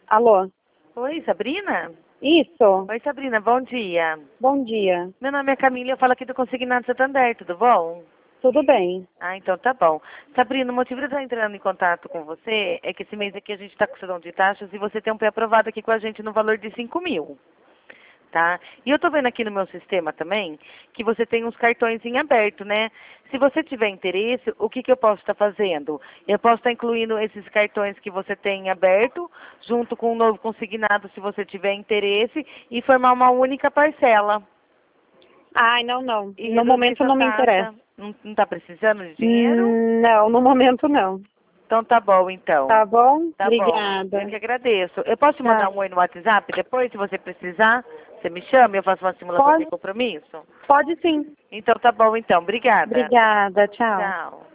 Alô? Oi, Sabrina? Isso. Oi, Sabrina, bom dia. Bom dia. Meu nome é Camila, eu falo aqui do Consignado Santander, tudo bom? Tudo bem? Ah, então tá bom. Sabrina, o motivo de eu estar entrando em contato com você é que esse mês aqui a gente está com o de taxas e você tem um pré-aprovado aqui com a gente no valor de 5.000, tá? E eu tô vendo aqui no meu sistema também que você tem uns cartões em aberto, né? Se você tiver interesse, o que eu posso estar fazendo? Eu posso estar incluindo esses cartões que você tem em aberto, junto com o novo consignado, se você tiver interesse, e formar uma única parcela. Ai, não. E No reduzir momento essa não me interessa. taxa. Não tá precisando de dinheiro? Não, no momento não. Então tá bom, então. Tá bom? Tá bom. Eu Obrigada. que agradeço. Eu posso te mandar Tá. um oi no WhatsApp depois, se você precisar? Você me chama e eu faço uma simulação Pode, sem compromisso? pode sim. Então tá bom, então. Obrigada. Obrigada, tchau. Tchau.